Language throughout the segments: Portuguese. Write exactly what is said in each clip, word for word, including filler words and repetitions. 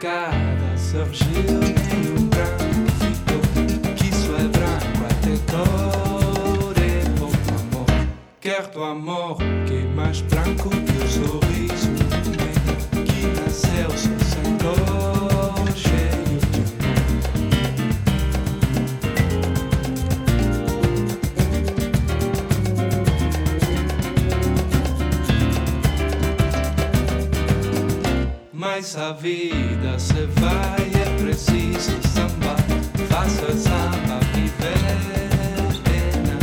madrugada surgiu e um branco ficou, que isso é branco até cor é pouco amor. Quer do amor que é mais branco que o sorriso do homem que nasceu só sem dor, cheio de mas a vida se vai, é preciso samba, faça samba, viver pena.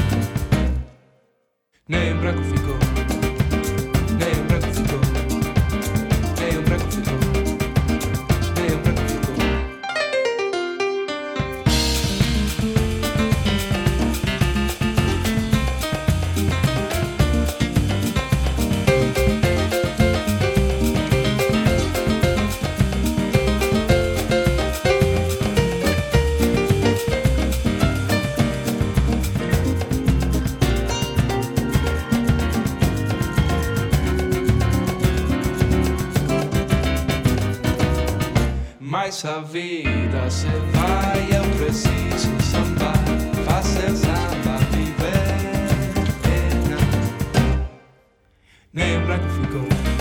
Nem um branco ficou, nem um branco ficou, nem um branco ficou, nem um branco ficou. Mas a vida se vai, eu preciso sambar, fazer samba, viver pena. Nem um branco ficou.